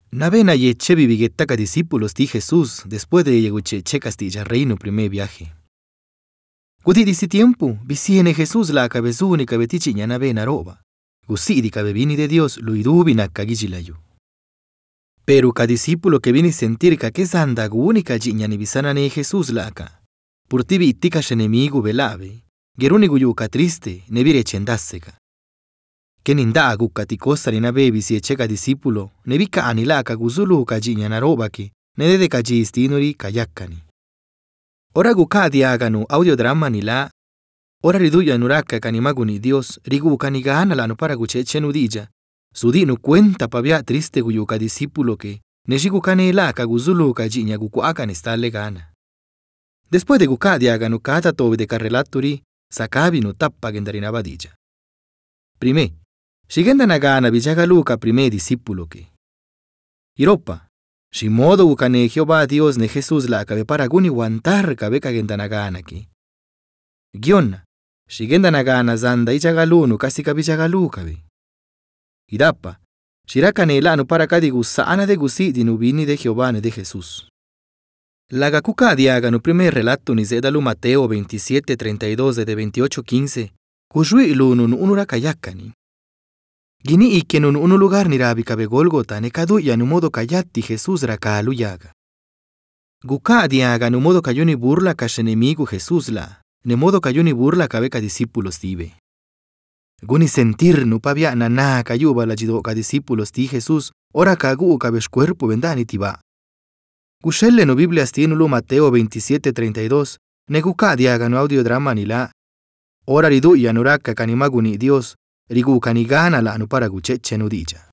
Navena yeche viviguetaca discípulos de Jesús después de yegucheche Castilla Reino primer viaje. Gudi disi tiempo, visiene Jesús la cabezuni cabetichi navena roba. Gusidi cabevini de Dios lo idubina cagigilayu. Pero ca discípulo que viene sentir que sanda única giña ni visana ne Jesús laca. Purtivi tika enemigo velave. Geruni guyuca triste, ne vire chendasseca. Que ninda gucati cosa ni navevi si echeca discípulo, ne vica anilaca guzulu cagiña na roba que, ne dede cagistinori cayaccani. Ora gucadi aganu audiodrama ni la, ora riduya nuraka canimaguni Dios, riguca ni gana la no para gucheche nudilla. Sudinu cuenta pavia triste guyuca discípulo que, ne jigucane la caguzulu cagiña gucuaca ne stalle gana. Después de gucadi aganu cata tovi de carrelaturi, sacabi no tappa gendarina badilla. Prime, shigenda nagana vijaga luca prime discípulo que. Iropa, si modo gucane Jehová Dios ne Jesús la cabe para guni guantar cabe cagenda nagana que. Gionna, shigenda nagana zanda ijagalu casi cabijagalu cabe. Idapa, shiracane lano para cadigu saana de gusi di nubini de Jehová ne de Jesús. La gacuca diagano primer relato ni zedalu Mateo 27:32 de 28:15, cujui lunun unura kayakani. Gini ikenun unu lugar ni rabi cabe Golgota ne cadu ya nu modo kayatti Jesús rakalu yaga. Guca diaga nu modo cayuni burla cash enemigo Jesús la, ne modo cayuni burla cabeca discípulos dibe. Guni sentir nu pavia nana cayuba la jidoca discípulos di Jesús, ora cagu cabes cuerpo vendani tiba. Gushelle no Biblias tienulu Mateo 27:32, ne guca diaga nu audiodrama ni la, ora ridu ya nuraka canimaguni Dios, rigu canigana la nu para gucheche nudilla.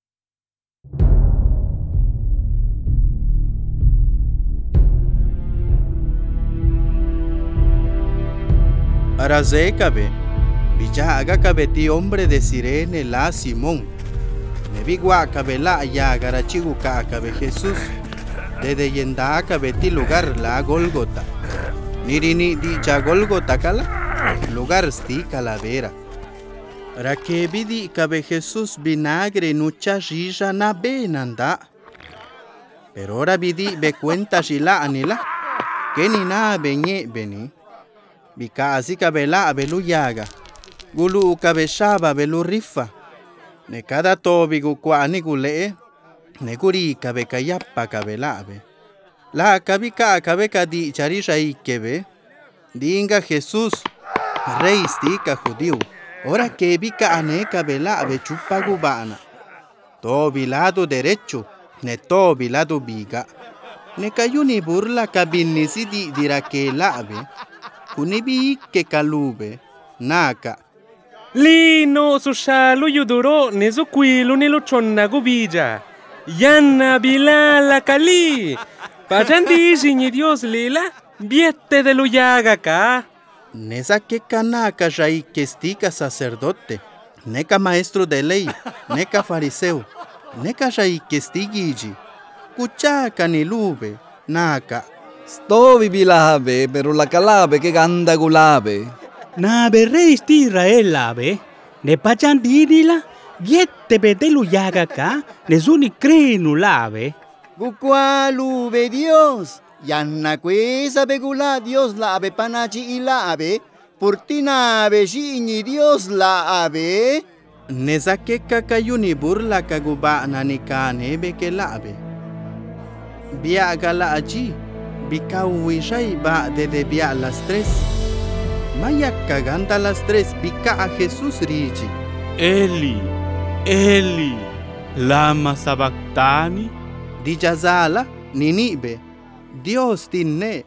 Araze cabe, villaga cabe ti hombre de Sirene la Simón. Nebigua cabe la ya garachiguca cabe Jesús. Desde yenda cabe ti lugar la Golgota. Nirini dicha Golgota cala, lugar sti calavera. Raque vidi cabe Jesús vinagre nucha rija na benanda. Pero ora vidi be cuenta shila anila, que ni na benye beni. Bika así cabe la belu yaga. Gulu cabe shaba belu rifa. Ne cada tobi gukwani gule, ne guri cabe kayapa cabe labe. La cabika cabe kadi charisha ikebe. Dinga Jesús, rey stika judío. Ora que bica aneca vela be chupa gubana. Tobi lado derecho, ne tobi lado biga. Ne cayuni burla cabinisi di dira que labe. Kunibi que calube, naka. Lino sushalu yuduro nezo quilu nelo chonna gubija. Yanna bilala kali. Pajandi ni Dios lila, viete de lo yaga ka. Nesa que canaka jai que estica sacerdote, neca maestro de ley, neca fariseo, neca jai que estigigi, cuchaca ni lube, naka. Stovi bilabe, pero la calabe que ganda gulabe. Na berrei sti Israel labe, ne pachandinila, viete betelu yaga ka, nesuni crenu labe. Gucualube Dios. Yanna quesa begula Dios la ave panachi y la ave, purtina ave shini Dios la ave. Nesa que cacayuni burla caguba nanicane beke la ave. Viaga la allí, bicahuishai ba de via las 3. Maya caganda las 3, bica a Jesús rigi. Eli, Eli, lama sabactani. Dijazala, ninibe. Dios tinne,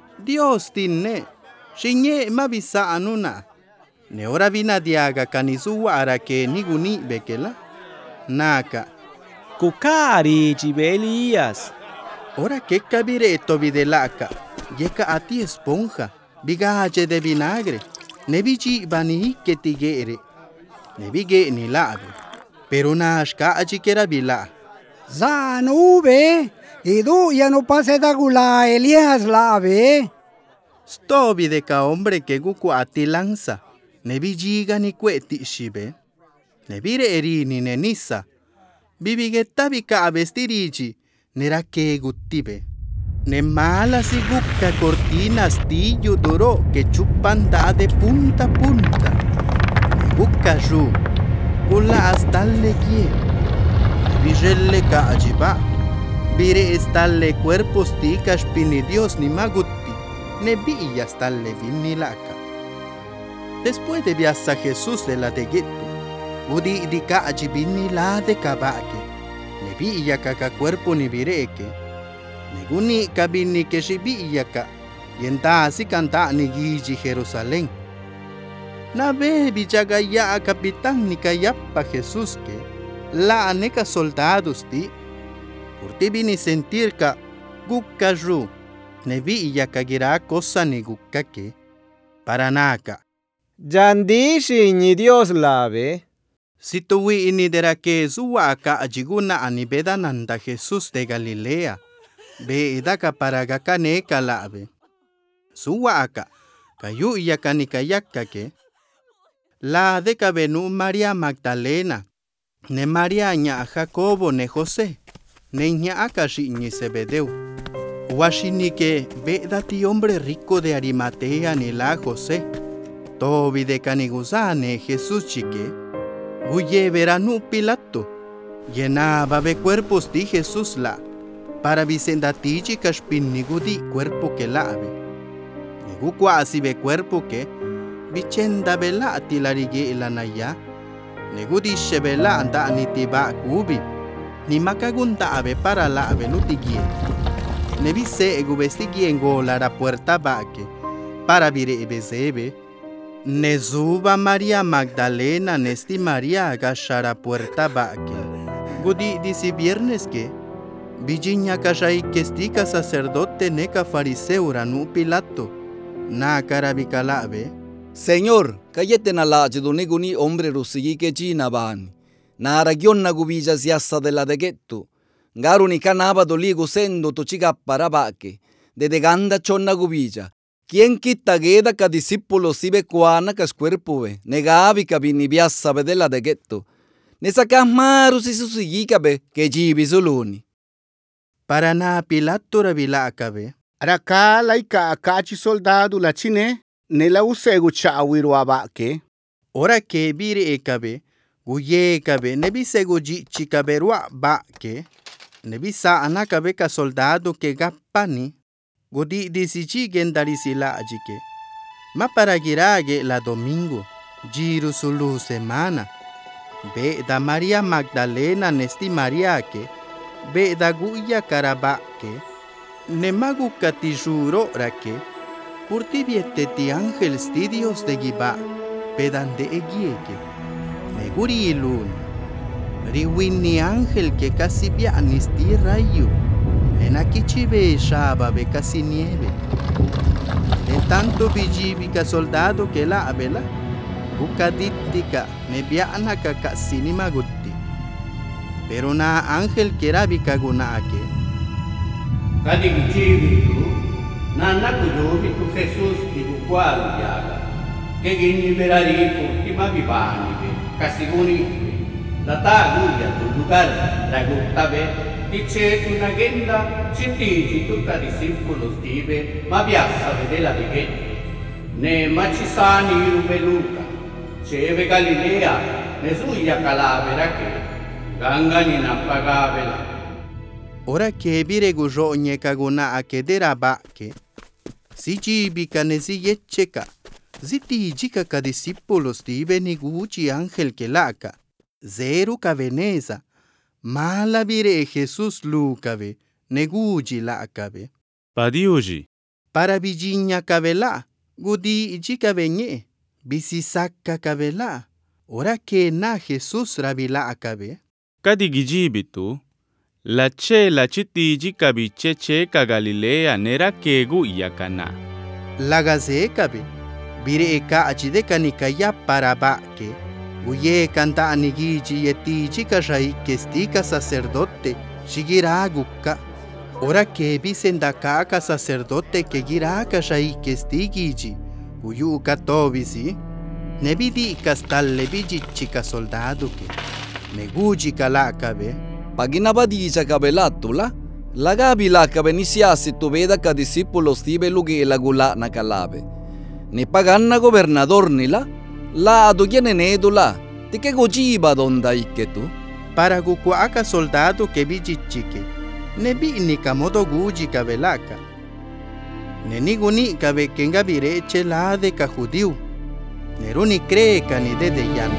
shinye mabisa anuna. Ne ora vina diaga kanizua ara que niguni bekela. Naka. Kukari chibelias. Ora que cabire tobidelaka. Yeka ati esponja, bigaje de vinagre. Nebichi bani que tigere. Nebige ni labe. Pero nashka achikera bila. Zanube. Idu ya no pase da gula Elías lave. Stobi de ka hombre que guku ati lanza. Nebi jiga ni kweti shibe. Nebire erini nenisa. Bibigetta bika vestirici, nera que guttibe. Ne mala si gukka cortina stillo duro que chupanda de punta a punta. Ne gukka ju, kulla astalle kie. Vigelle ka ajiba. Bire estalle cuerpos tika spini Dios ni magutti, ne villa stalle vinni laka. Después de viaza Jesús de la de Ghetto, udi di ka ajibini la de kabake, ne villa kaka cuerpo ni vireke, ne guni kabini que si villa ka, yenta si canta ni giji Jerusalén. Na ve bichaga ya capitán ni kayappa Jesús que, la aneca soldados ti, por ti vini sentir ka gukka ru, ne villa kagira cosa ni gukka ke, para naka. Jandishi ni Dios lave. Si tuwi ini dera que zuwa ka ajiguna anibeda nanda Jesús de Galilea, be idaka para gakane kalave. Zuwa aka, kayu yakani kayakka ke, la de kabenu María Magdalena, ne María nya Jacobo ne José, ne nya akashi ni Zebedeo. Washini que be dati hombre rico de Arimatea ni la José. Tobi de caniguzane Jesús chique, guye veranu Pilato, llenaba de cuerpos di Jesús la, para vicendatichi caspinigudi cuerpo que lave. Negu quasi be cuerpo que, vicenda bella tilarigue la naya, negu disce bella anda ni tiba cubi, ni macagunda ave para la ave lutigie. Ne visse egu vestigie ngola la puerta baque, para vire ebezebe. Nezuba María Magdalena nesti María agashara puerta baque. Gudi disi viernes que Virginia kashai kestika sacerdote neca fariseo ranu Pilato. Na carabicalabe. Señor, cayete na la guni hombre rusigi que china bani. Na ragion na gubija siassa della de Ghetto. Garuni canaba doligo sendo to chiga parabake. De ganda chonna gubija. Quien quita geda ka discípulo sibe kuana kas cuerpove, negabi ka bini biassa bedela de Ghetto. Ne sakas maru si susigi que jibi zuluni. Para na Pilato ravila akabe. Raka laika akachi soldado la chine, ne la usegu chawiru abake. Ora que bire ekabe, guye ekabe, ne bisegu jichi kaberua bake, ne bisa anakabe ka soldado que gappani. Gudi disichi gendarisi la ajike. Ma para girage la domingo, giro sulu semana. Be da María Magdalena nesti María que, be da guya carabake, ne magu katijuro rake, purti viete ti ángel sti Dios de giba, pedande egieke, ne guri ilun, riwini ángel que casi pianisti rayo. Nakichibe shaba be casi nieve. De tanto bijibica soldado que la abela, bucaditica nebiana ka casi ni magutti. Pero na ángel que rabica gunake. Kadi bijibiku, na nakujubi tu Jesús di bukwal yaga. Que gini berari purti mabibani be, casi guni. Data guya tu lugar ragutabe. Dice una agenda citigi tutta discepolo stive, ma piazza vedela di che ne macisani rubeluca, ceve Galilea, ne suia calavera che gangani na pagavela. Ora che bire gujogne kaguna a kedera bache, si gibica ne si yecceca, zitigi ka discepolo stive ni guci angel che laca, zero ka veneza. Mala vire Jesús lucabe, neguji la acabe. Padiuji. Para Virginia cabela, gudi ijica venye, bisisaka cabela. Ora que na Jesús rabila acabe. Kadi gijibitu, la chitiji kabiche checa Galilea nera kegu yakana. La gaze cabe, vire eka achideka nikaya para baque. Uye canta anigiji yetichi kashai kestika sacerdote, shigira gukka. Ora que bisendaka ka sacerdote que gira kashai kestigiji, uyu katobisi, nebidi kastalle biji chika soldado que, neguji kalakabe, Pagina badija kabelatula, lagabi la kabenisiasi tu veda ka discípulos tibe lugi la gula na kalabe. Ni paganna gobernador nila, la adugiane nedula, tike gojiba donda iketu. Para gukuaka soldado que bijichike, ne bi ni kamodo guji kabelaka. Ne niguni kabe kenga bireche la de ka judiu. Neruni cree ka ni de yan.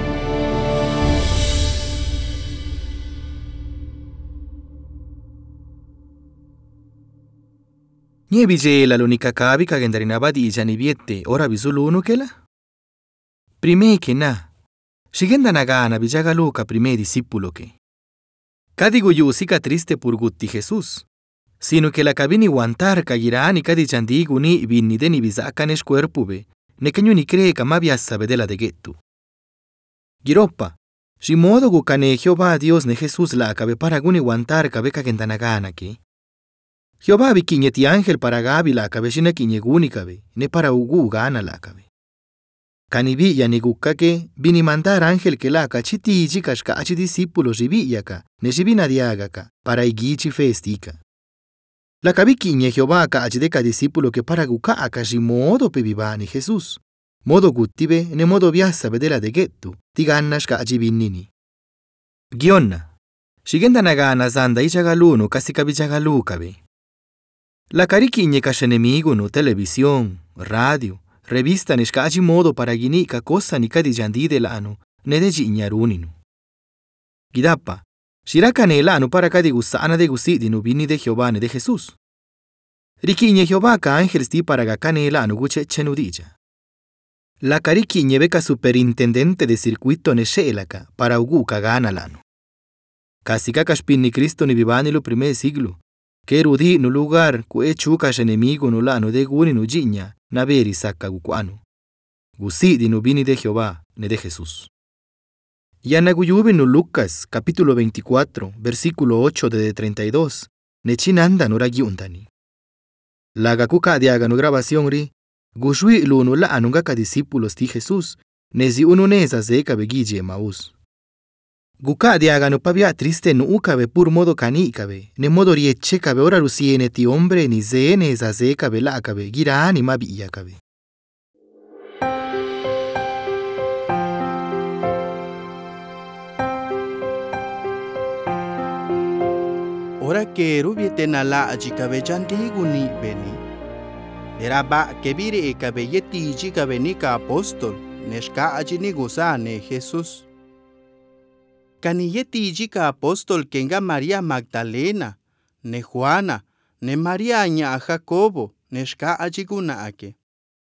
Nye bijela l'unica kabi ka gendarinaba di ijani biette ora bisulunu kela? Prime ke na. Shigenda nagana bijagaluka prime discípulo ke. Kadigu yusika triste por gutti Jesús. Sino que la cabini guantar ka girani kadi chandigu ni binni deni bizakanesh cuerpube. Nekenyu ni cree ka mabiasa bedela de getu. Giroppa. Shimodo gukane Jehová Dios ne Jesús la kabe para guni guantar kabe ka gendanagana ke. Jehová bikiñeti ángel para gabi la kabe shina kiñeguni kabe. Ne para ugu gana la kabe. Kanibi ya nigukake bini mandar ángel que la kachiti chikashka achi discípulos ribiyaka ne shibina diagaka para igichi festika. La kabiki nye Jehová ka achideka discípulo que para guka akashi modo pebibani Jesús. Modo guttibe ne modo biasa bedela de getu tigannash ka achibinnini. Gionna. Shigenda nagana zanda ichagaluno kasi kabichagalu kabe. La kariki nye kashenemigo no televisión, radio. Revista nishkaji modo para ginika cosa ni kadi jandide lano ne deji iñaruninu. Gidapa, shiraka ne lano para kadi gusana de gusidinu bini de Jehová ne de Jesús. Rikiñe Jehová ka ángel sti para gakane lano guche chenudilla. La karikiñe beka superintendente de circuito ne shelaka para uguka gana lano. Kasika kashpinni Cristo ni vivani lo primer siglo. Que erudi no lugar kue chukas enemigo no lano de guni no jiña. Naveri saka gukuanu. Gusidi no bini de Jehová, ne de Jesús. Yanaguyubi no Lucas, capítulo 24, versículo 8 de 32, ne chinanda no ragiundani. La gakuka diaga no grabación ri, gushui luno la anungaka discípulos ti Jesús, ne zi ununeza zeka begiji Emaús. Guka diaga no pabia triste no ukabe pur modo kanikabe, ne modo riechekabe ora rusiene ti hombre ni zene za zekabe la akabe girani mabi akabe. Ora que rubiete na la ajikabe jandigu ni beni. Era ba kebire ekabe yeti jikabe ni ka apostol, neshka ajini gusane Jesús. Kaniyeti jika apostol kenga María Magdalena, ne Juana, ne María ña Jacobo, neshka ajiguna ake.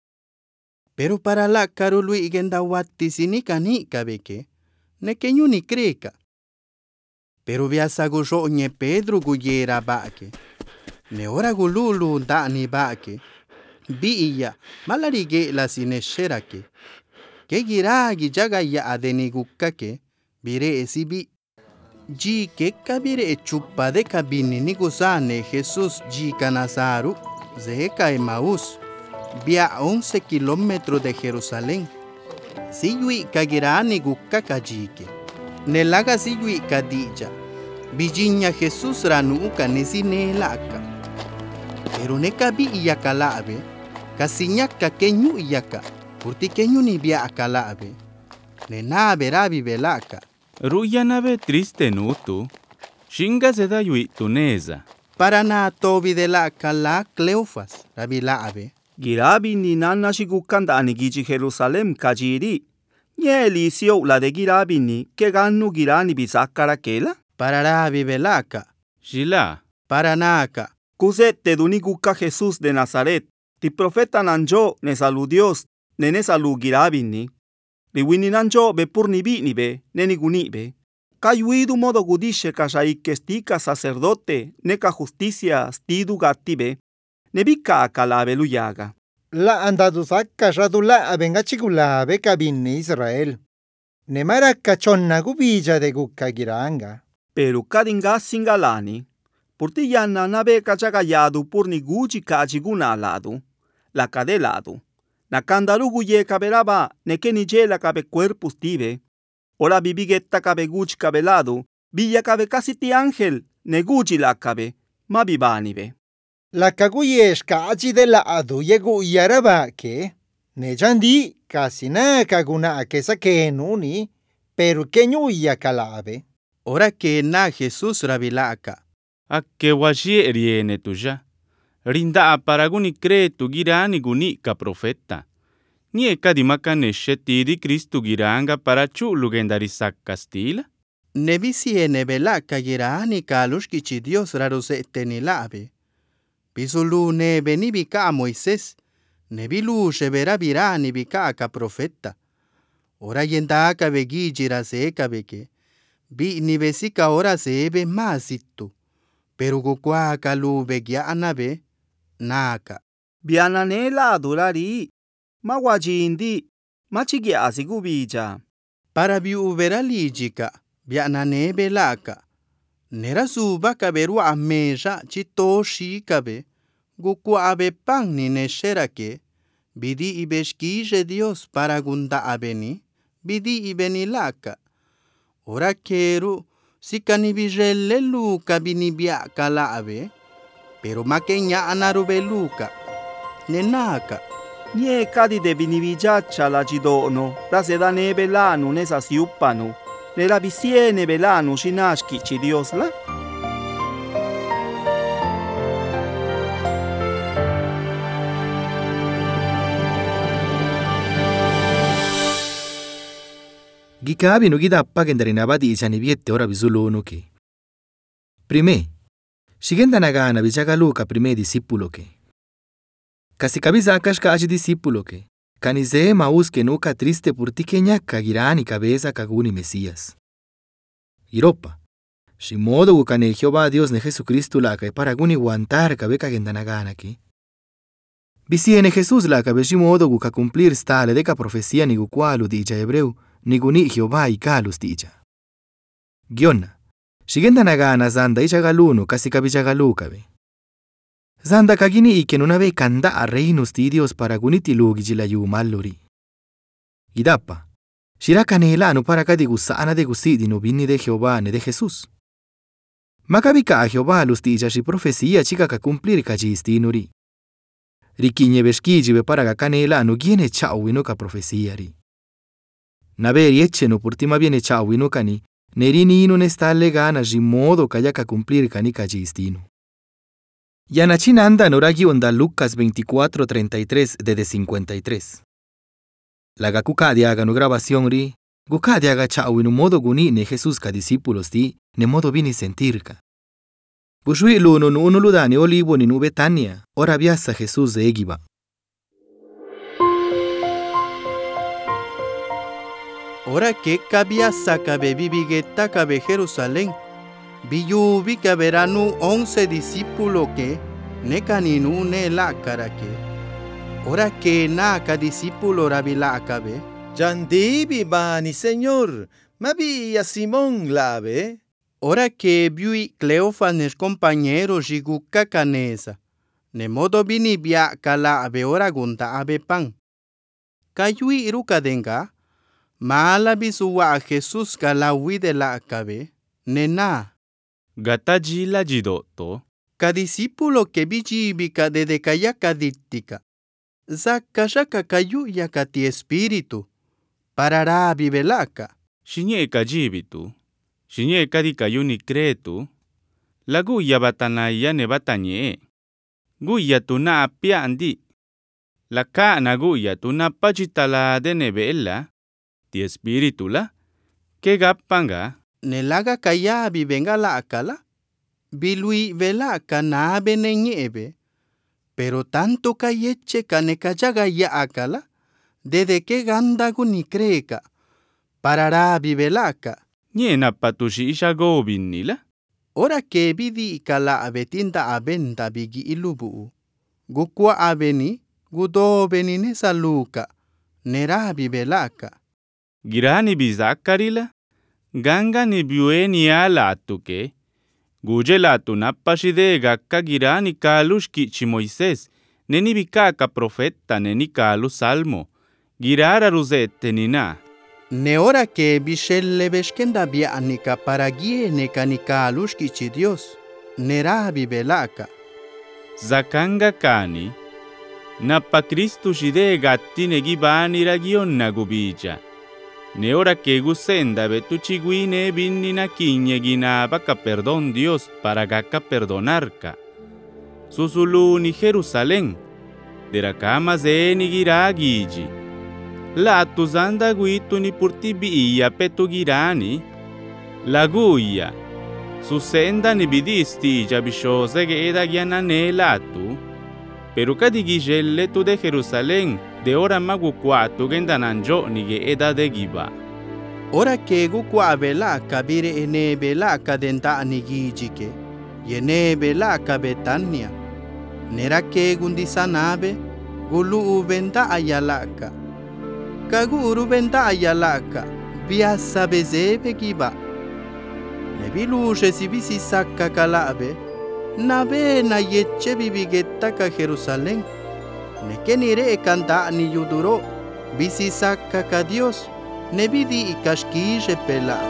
Pero para la karului igenda watti sinika ni kabeke, ne kenyu ni kreka. Pero biasa gusho nye Pedro guyera baake, ne ora gululu nda ni baake, bi iya malarige la sinesherake, ke giragi jaga ya adeni gukkake, bire esibi ji ke kabire chupa de kabini ni gusane Jesús ji kanazaru zeka Emaús via 11 kilómetros de Jerusalén. Siyui kagirani gukka kajike nelaga siyui kadija bijinya Jesús ranuka nesine laka pero ne kabi iyakalabe kasinyaka kenyu iyaka purti kenyu ni bia akalabe ne nabe rabi belaka Ruyanabe triste nutu, shinga se da yui tuneza. Para na tobi de la kala Cleofas, rabi laabe. Girabi ni nana shigukanda anigiji Jerusalem kajiri. Nye elisio la de girabi ni que gannu girani bisakara kela? Para rabi belaka. Shila. Para naka. Kusete duniguka Jesús de Nazaret. Ti profeta nanjo ne saludios, ne salu girabi ni. Riwini nanjo be purnibi ni be, neniguni be. Kayuidu modo gudishe kashaikestika sacerdote, neka justicia stidu gatibe, nebika akalabe luyaga. La andaduzaka shadula abenga chigula beka binni Israel. Nemara kachonna gubija de gukagiranga. Pero kadinga singalani, purti yana nabe kachagayadu purni guji kachiguna lado, la kade lado. Na kandarugu ye kabelaba nekeni jela kabe cuerpus tibe. Ora bibigetta kabe guch kabelado Villakabe kasiti ángel neguji lakabe mabibanibe. Lakaguyesh kachi de lado yegu yarabake. Nejandi kasi na kaguna akesa kenuni, pero kenyu yakalabe. Ora que na Jesús rabilaka. Akke washi eriene tuja. Rinda aparaguni cretu girani gunika profeta. Nie kadimaka neshetidi Kristu giranga para chulugendari sakkastila. Nebisi enebelaka girani kalushkichi Dios rarusete nilabe. Pisulu nebe ni bika Moisés. Nebilu shevera virani bika ka profeta. Ora yendaka begi jiraseka beke. Bi nibesika ora sebe masitu. Pero gukwa kalu begia anabe naka. Biananela adulari. Mawajindi. Machigiasi gubija. Para biuvera lijika. Bianane belaka. Nera suba kaberu amesha chitoshi kabe. Gukwa abe pang ni nesherake. Bidi ibeshkije Dios para gunda abeni. Bidi ibenilaka. Ora keru sikani bijelle luka binibia kala abe. Pero makenya anarube luka. Nenaka. Nie kadi de binivijacha la gidono. Raseda nebe lanu nesa siupanu. Nella visiene velanu shinashki chi Dios la. Gikabi no gida appagendari nabadi ichani biette ora bizulu ke. Prime, shigenda nagana bichagaluka prime discípulo ke. Kasi kabiza akashka aji discípulo ke. Kanize maus que nuka triste por ti kenya kagirani cabeza kaguni Mesías. Iropa, shimodo gukane Jehová Dios ne Jesucristo la que para guni guantar kabeka gendanagana ki. Bisi ene Jesús la que shimodo guka cumplir stale deka profecía ni gukwalu dija hebreu ni guni Jehová y kalus dija. Gionna, shigendanagana zanda ichagaluno kasi kabichagalukabe. Zanda kagini que no ve kanda a reinos ti Dios para guniti lugi la yu maluri. Idapa, shirakanelano para kadigusa de gusidi no vini de Jehová ne de Jesús. Makabika a Jehová lustilla shi profecía chica ka cumplir kajistinuri. Rikiñe beshkiji para gakanelano giene chawino ka profecía ri. Naveri echeno purtima viene chawino kani, nerini no nestalle gana modo kaya ka cumplir kani kajistino. Yanachina anda noragi onda Lucas 24:33 de 53. La gakukadi haga no grabación ri, gukadi haga chau no modo guni ne Jesús ka discípulos ti, ne modo vini sentirka. Bushui luno no uno ludani olivo ni nube Betania, ora viasa Jesús de Egiba. Ora que cabiasa cabe bibigeta cabe Jerusalén. Biyubi que veranu 11 discípulos que ne caninu ne la cara que ora que na ka discípulo rabila acabe Yandibi bani señor mabi a Simón labe ora que biui Cleofanes compañero jiguka canesa ne modo bini bia kala abe ora gunta abe pan kayui iruka denga mala bisuwa a Jesús kala de la acabe nena Gataji la jidoto. Ka discípulo que bijibika de dekayaka dittika. Zakashaka kayu yakati espíritu. Parará bibelaka. Shinye kajibitu. Shinye kadikayuni cretu. La guya batanaya ne batanye. Guya tuna apia andi. La kana guya tuna pachitala de nebela. Ti espíritu la. Que gapanga. Nelaga kaya bibenga la akala, bilui vela kanabe neñebe, pero tanto kayeche kanekayaga ya akala, desde que gandagu ni creka, parará bibelaka. Niena patushi isha gobinila. Ora que bidi kala abetinda abenda bigi ilubu, gukwa abeni, gudobeni nesaluka, nera bibelaka. Girani bizakarila. Ganga ni biueni ala atuke. Guje la tunapashide gakka girani kalushki chi Moisés. Neni bikaka profeta neni kalu salmo. Girara ruzete nina. Ne ora que bishelle beshkenda bianika para giene kanikalushkichi Dios. Nerabi belaka. Zakanga kani. Nappa Kristu shide gatti negibani ragion nagubija. Ne ora que gusenda betu chiguine binni na kinye ginaba ka perdón Dios para gaka perdonarka. Susulu ni Jerusalén. Derakama zeni giragiji. La tuzanda guitu ni purtibiya petu girani. La guia. Susenda ni bidisti jabishose ge eda gianane latu. Pero kadigijelle tu de Jerusalén. De ora magu kwatu gendananjo ni ge eda de giba. Ora que gukwa belaka bire ene belaka denta anigijike. Yene belaka Betania. Nera que gundisanabe gulu venta ayalaka. Kaguru venta ayalaka. Biasa bezebe giba. Nebilushe si bisi sakka kalabe. Nabe na yeche bibigetta ka Jerusalén. Nekenire kanta ni yuduro. Bisi sakka ka Dios. Nebidi ikashkije pela.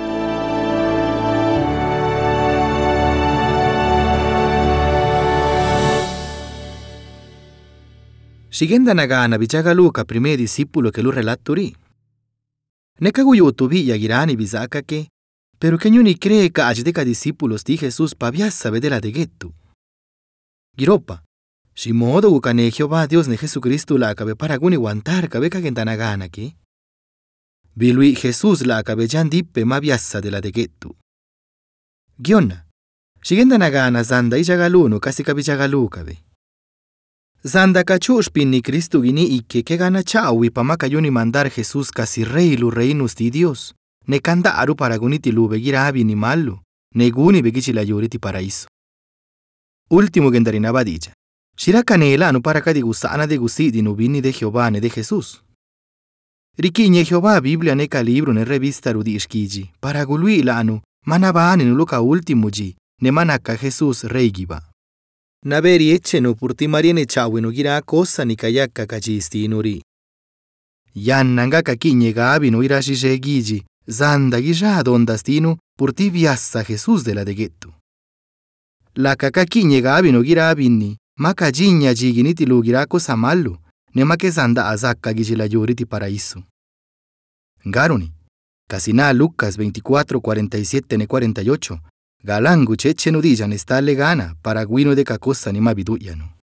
Shigenda nagana bichagaluka prime discípulo que lu relaturi. Nekaguyutu bi yagirani bizaka que, pero que ni cree que ajdeka discípulos di Jesús pabiasa bedela de gettu. Giropa, si modo gukane Jehová Dios ne Jesucristo la acabe para guni guantar cabe kagentanagana que. Bilui Jesús la acabe jandippe mabiasa de la de gettu. Gionna, shigenda nagana zanda ijagaluno casi kabijagalu cabe. Zanda kachush pinni Cristo gini ike que gana chawi pamakayuni mandar Jesús casi rey lu reinus di Dios. Ne kanda aru para guniti lu begirabi ni malu. Ne guni begichi la yuriti paraíso. Último gendarina badilla. Shira canela anu para kadi gusana de gusi di nubini de Jehová ne de Jesús. Rikiñe Jehová Biblia ne ka libro ne revista rudi ishkiji. Para gului la anu manabani nu luka último ji. Ne manaka Jesús rey giba. Naberi echeno purti mariene chawino gira cosa ni kayaka kachisti inuri. Yannanga kakinye gabino irashije giji, zanda gisha dondastino purti viassa Jesús de la de getto. La kakakinye gabino gira abinni, maka jinya jiginiti lu gira cosa mallu, ne make zanda azakka gijila yuriti paraíso. Garuni, Casina Lucas 24, 47 ne 48. Galangu cheche nudijan está legana para guino de cacosa ni mabiduyano.